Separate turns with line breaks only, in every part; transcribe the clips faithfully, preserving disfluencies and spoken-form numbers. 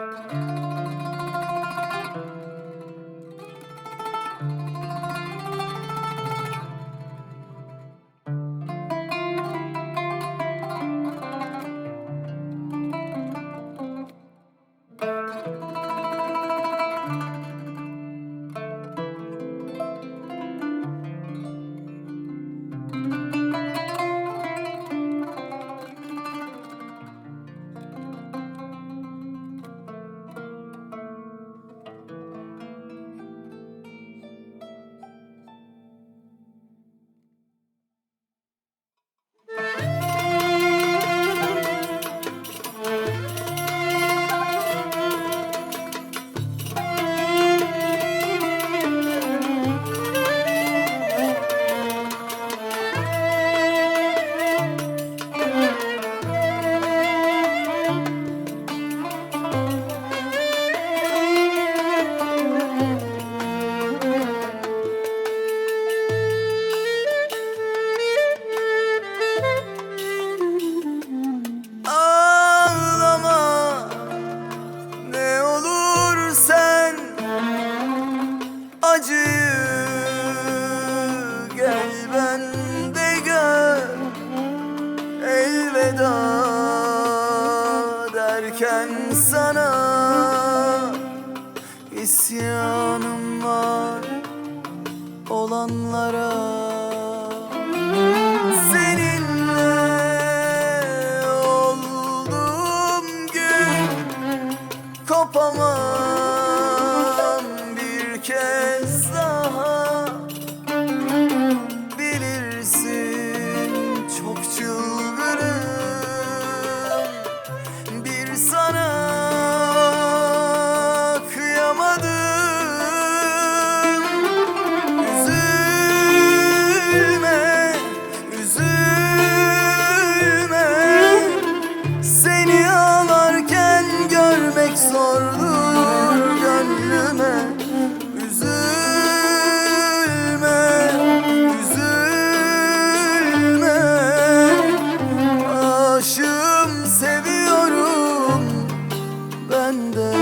Gel bende gör, elveda derken sana isyanım var olanlara. Seninle olduğum gün kopamam bir kez daha. Bilirsin çok çılgınım, bir sana kıyamadım. Üzülme, üzülme, seni ağlarken görmek zordur gönlüme. Üzülme, üzülme, aşığım, seviyorum ben de.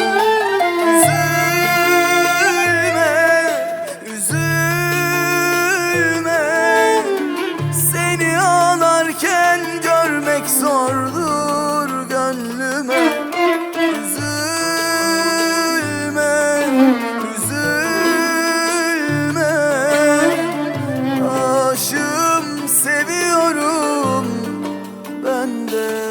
Üzülme, üzülme, seni ağlarken görmek zordur gönlüme. Üzülme, üzülme, aşığım, seviyorum ben de.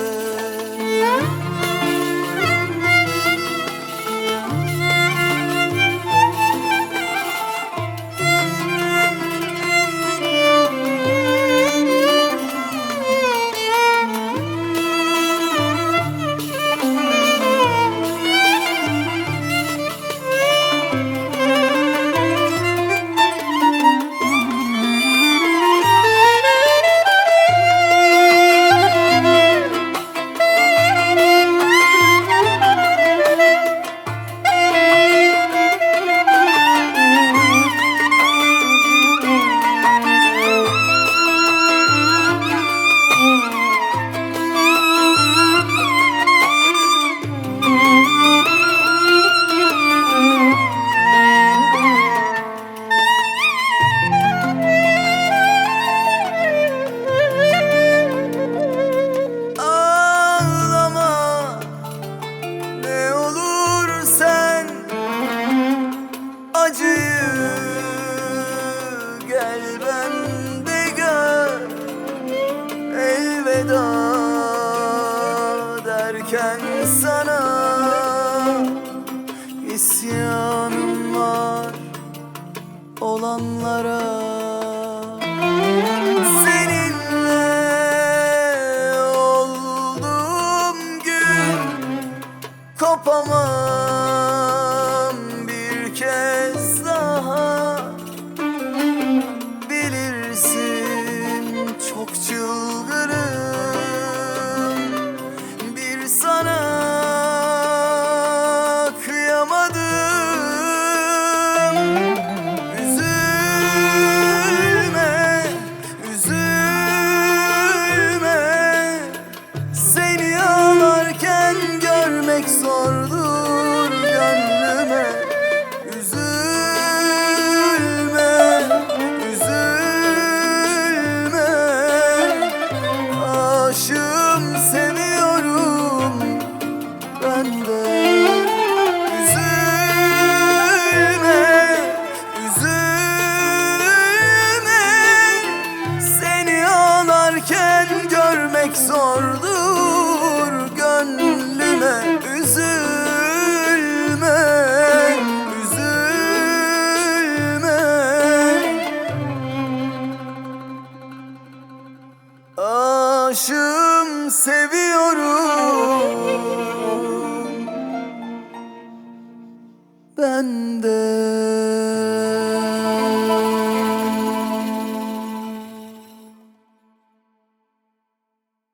Gel bende gör, elveda derken sana isyanım var olanlara. Seninle olduğum gün kopamam bir kez daha. Bilirsin çok çılgınım, bir sana aşığım, seviyorum.